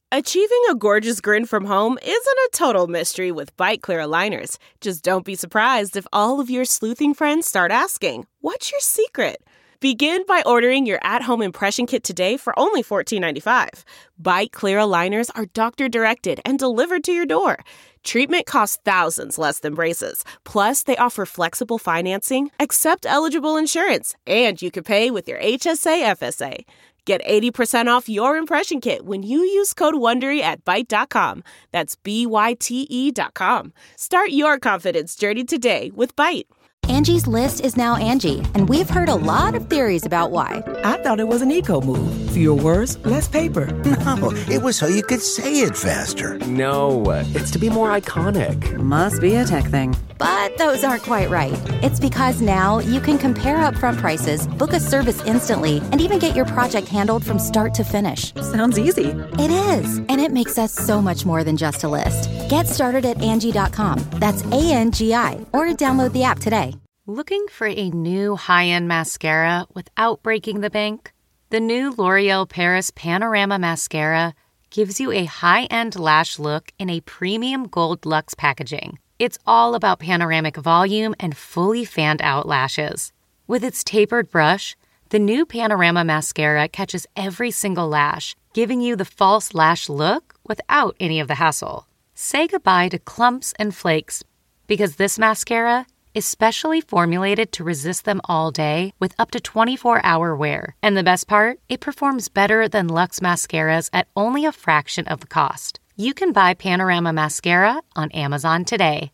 Achieving a gorgeous grin from home isn't a total mystery with Byte Clear aligners. Just don't be surprised if all of your sleuthing friends start asking, "What's your secret?" Begin by ordering your at-home impression kit today for only $14.95. Byte Clear aligners are doctor-directed and delivered to your door. Treatment costs thousands less than braces. Plus, they offer flexible financing, accept eligible insurance, and you can pay with your HSA FSA. Get 80% off your impression kit when you use code WONDERY at Byte.com. That's BYTE.com. Start your confidence journey today with Byte. Angie's List is now Angie, and we've heard a lot of theories about why. I thought it was an eco move. Fewer words, less paper. No, it was so you could say it faster. No, it's to be more iconic. Must be a tech thing. But those aren't quite right. It's because now you can compare upfront prices, book a service instantly, and even get your project handled from start to finish. Sounds easy. It is, and it makes us so much more than just a list. Get started at Angie.com. That's ANGI, or download the app today. Looking for a new high-end mascara without breaking the bank? The new L'Oreal Paris Panorama Mascara gives you a high-end lash look in a premium gold luxe packaging. It's all about panoramic volume and fully fanned-out lashes. With its tapered brush, the new Panorama Mascara catches every single lash, giving you the false lash look without any of the hassle. Say goodbye to clumps and flakes, because this mascara is specially formulated to resist them all day with up to 24-hour wear. And the best part? It performs better than Luxe mascaras at only a fraction of the cost. You can buy Panorama Mascara on Amazon today.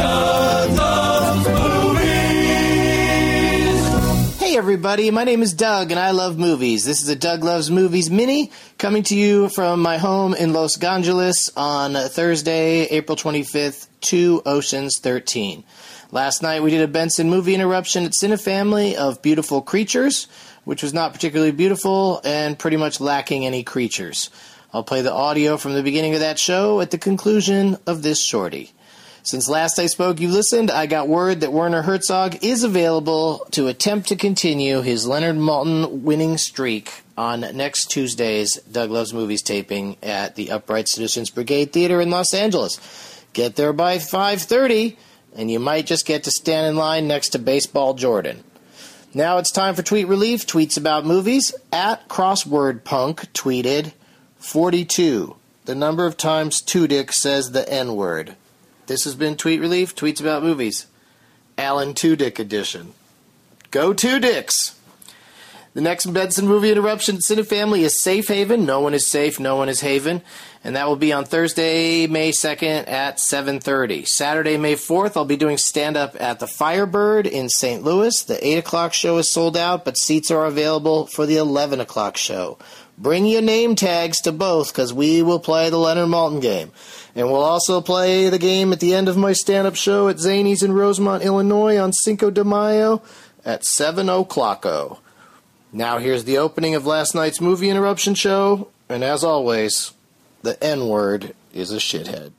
Hey everybody, my name is Doug and I love movies. This is a Doug Loves Movies mini coming to you from my home in Los Angeles on Thursday, April 25th, 2 Oceans 13. Last night we did a Benson movie interruption at Cinefamily of Beautiful Creatures, which was not particularly beautiful and pretty much lacking any creatures. I'll play the audio from the beginning of that show at the conclusion of this shorty. Since last I spoke, you listened, I got word that Werner Herzog is available to attempt to continue his Leonard Maltin winning streak on next Tuesday's Doug Loves Movies taping at the Upright Citizens Brigade Theater in Los Angeles. Get there by 5:30, and you might just get to stand in line next to Baseball Jordan. Now it's time for Tweet Relief, tweets about movies. At Crossword Punk tweeted 42, the number of times Tudyk says the N-word. This has been Tweet Relief, tweets about movies. Alan Tudyk edition. Go Tudyks! The next Benson movie interruption at Cinefamily is Safe Haven. No one is safe, no one is haven. And that will be on Thursday, May 2nd at 7:30. Saturday, May 4th, I'll be doing stand-up at the Firebird in St. Louis. The 8 o'clock show is sold out, but seats are available for the 11 o'clock show. Bring your name tags to both, because we will play the Leonard Maltin game. And we'll also play the game at the end of my stand-up show at Zany's in Rosemont, Illinois on Cinco de Mayo at 7 o'clock. Now here's the opening of last night's movie interruption show, and as always, the N-word is a shithead.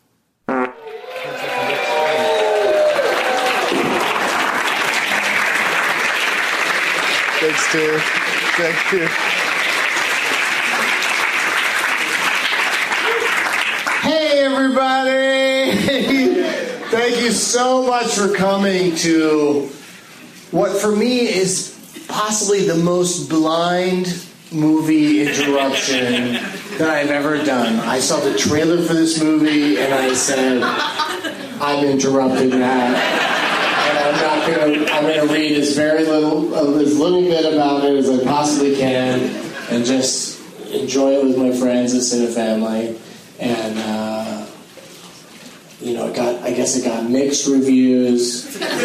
Thanks, Steve. Thank you. Hey, everybody! Thank you so much for coming to what for me is possibly the most blind movie interruption that I've ever done. I saw the trailer for this movie and I said, I'm interrupting that. And I'm gonna read as little bit about it as I possibly can and just enjoy it with my friends at Cinefamily. And I guess it got mixed reviews.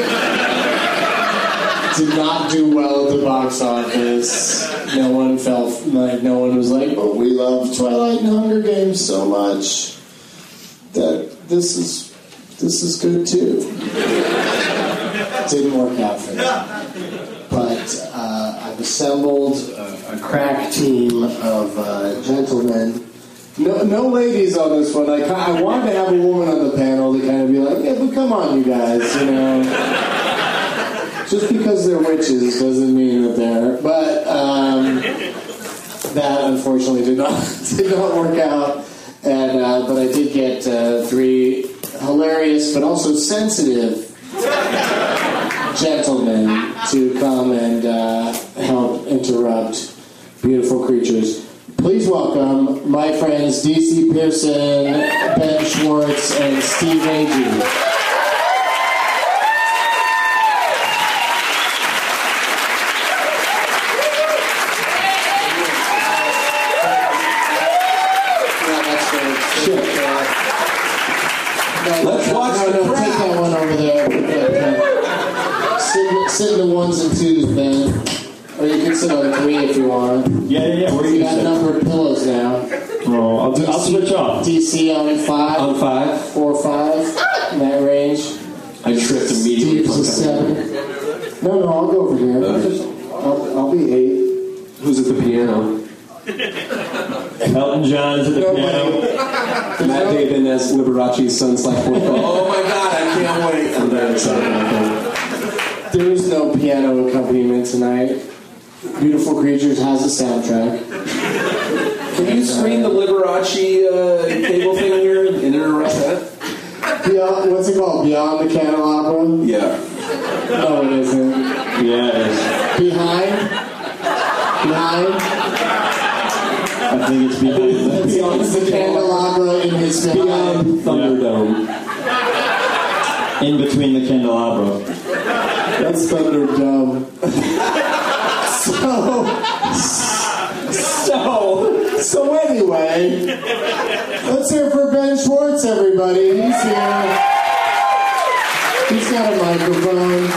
Did not do well at the box office. No one was like, oh, we love Twilight and Hunger Games so much that this is good too. Didn't work out for me. But I've assembled a crack team of gentlemen. No ladies on this one. I wanted to have a woman on the panel to kind of be like, yeah, but come on, you guys, Just because they're witches doesn't mean that they're... But that, unfortunately, did not work out. And but I did get 3 hilarious but also sensitive gentlemen to come and help interrupt Beautiful Creatures. Please welcome my friends DC Pearson, Ben Schwartz, and Steve Agee. Let's watch the crowd. Take that one over there. Sit in the 1s and 2s, Ben. Or you can sit on 3 if you want. Yeah. Where are you got numbered pillows now. Oh, I'll switch off. DC on 5. On 5. 4 or 5. In that range. I tripped immediately. Steve's a 7. No, I'll go over here. I'll be 8. Who's at the piano? Elton John is at the piano. Matt Damon as Liberace's Sun/Football. Oh my God, I can't wait. I'm very excited about that. There's no piano accompaniment tonight. Beautiful Creatures has a soundtrack. Can you screen the Liberace cable thing here and interrupt that? Beyond, what's it called? Beyond the Candelabra? Yeah. No, it isn't. Yeah, it is. Behind? I think it's behind. It's the candelabra in his Beyond Thunderdome. In between the candelabra. That's Thunderdome. So anyway, let's hear for Ben Schwartz, everybody. He's here. He's got a microphone.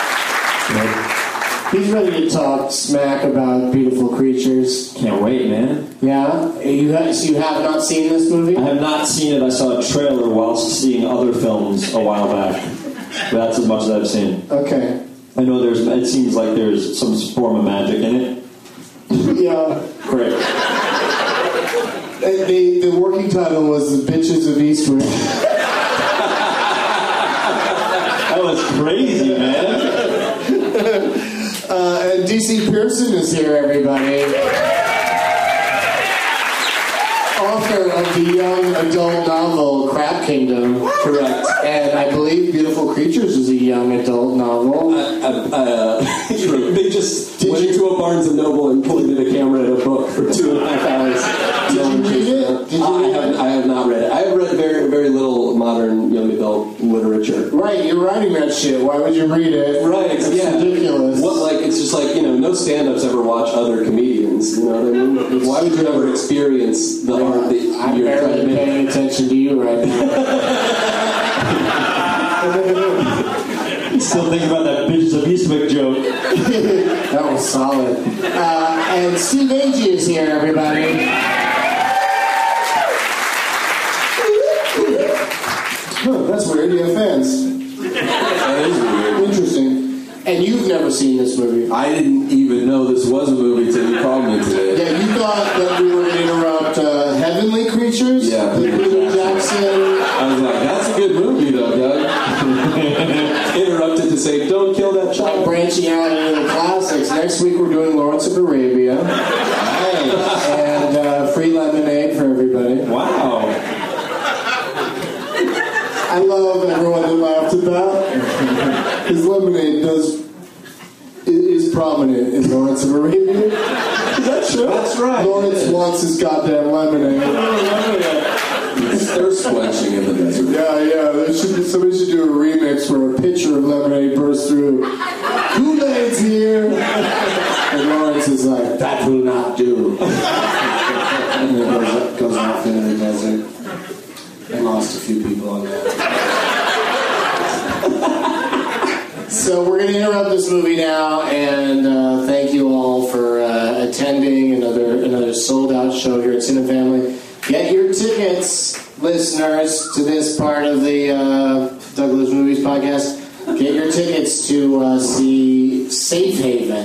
He's ready to talk smack about Beautiful Creatures. Can't wait, man. Yeah? So you have not seen this movie? I have not seen it. I saw a trailer whilst seeing other films a while back. That's as much as I've seen. Okay. I know it seems like there's some form of magic in it. Yeah. Great. The working title was The Bitches of Eastwick. That was crazy, man. And DC Pearson is here, everybody. Author of the young adult novel Crab Kingdom. Correct. And I believe Beautiful Creatures is a young adult novel. They just went into a Barnes & Noble and pointed a camera at a book for 2.5 hours. Did you read it? I have not read it. I have read very, very little modern young adult literature. Right, you're writing that shit. Why would you read it? Right, It's yeah. ridiculous. It's just like, no stand-ups ever watch other comedians, you know what I mean? Why would you ever experience the art that I'm you're trying to barely make? paying attention to you right now. Still thinking about that Bitches of Eastwick joke. That was solid. And Steve Agee is here, everybody. Huh, that's weird. You have fans. That is weird. Interesting. And you've never seen this movie. I didn't even know this was a movie till you called me today. Yeah, you thought that we were going to interrupt Heavenly Creatures? Yeah. With Peter Jackson. I was like, that's a good movie though, Doug. Interrupted to say, don't kill that child. Branching out into the classics. Next week we're doing Lawrence of Arabia. And free lemonade for everybody. Wow. I love everyone that laughed at that. His lemonade is prominent in Lawrence of Arabia. Is that true? That's right. Lawrence wants his goddamn lemonade. It's thirst quenching in the desert. Yeah. Somebody should do a remix where a pitcher of lemonade bursts through. Kool-Aid's here! And Lawrence is like, that will not do. And then goes off into the desert. I lost a few people on that. So we're going to interrupt this movie now, and thank you all for attending another sold-out show here at Cine Family. Get your tickets, listeners, to this part of the Doug Loves Movies podcast. Get your tickets to see Safe Haven.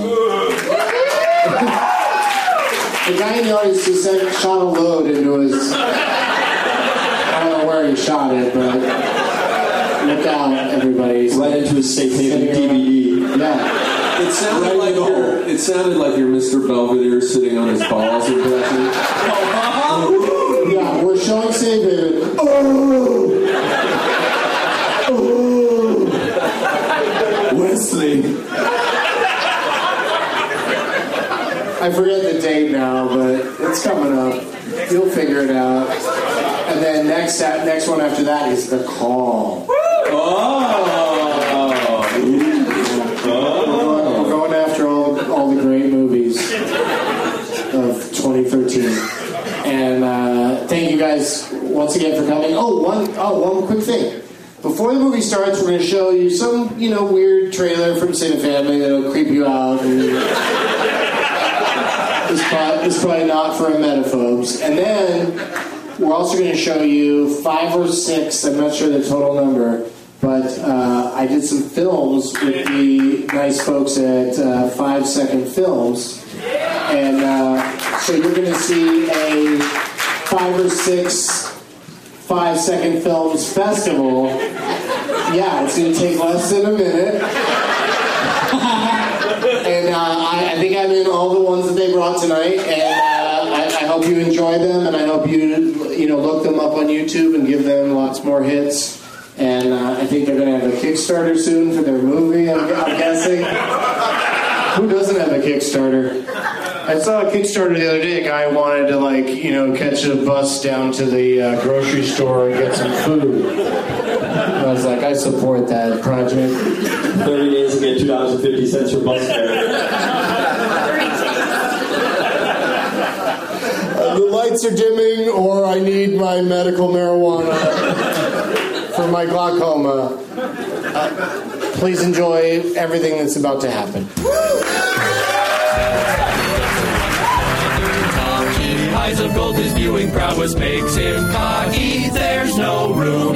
The guy in the audience just shot a load into his... I don't know where he shot it, but look out, everybody. Right into his Safe Haven DVD. Yeah. It sounded like your Mr. Belvedere sitting on his balls impression. Yeah, we're showing Safe I forget the date now, but it's coming up. You'll figure it out. And then next one after that is The Call. We're going after all the great movies of 2013. And thank you guys once again for coming. One quick thing. Before the movie starts, we're going to show you some, weird trailer from Cinefamily that'll creep you out. It's probably not for emetophobes. And then we're also going to show you 5 or 6, I'm not sure the total number, but I did some films with the nice folks at 5 Second Films. And so you're going to see a 5 or 6 5 Second Films festival. Yeah, it's going to take less than a minute. And I think I'm in all the ones that they brought tonight, and I hope you enjoy them, and I hope you look them up on YouTube and give them lots more hits. And I think they're going to have a Kickstarter soon for their movie, I'm guessing. Who doesn't have a Kickstarter? I saw a Kickstarter the other day. A guy wanted to, catch a bus down to the grocery store and get some food. I was like, I support that project. 30 days to get $2.50 for bus fare. The lights are dimming, or I need my medical marijuana for my glaucoma. Please enjoy everything that's about to happen. Eyes of gold, his viewing prowess makes him cocky. There's no room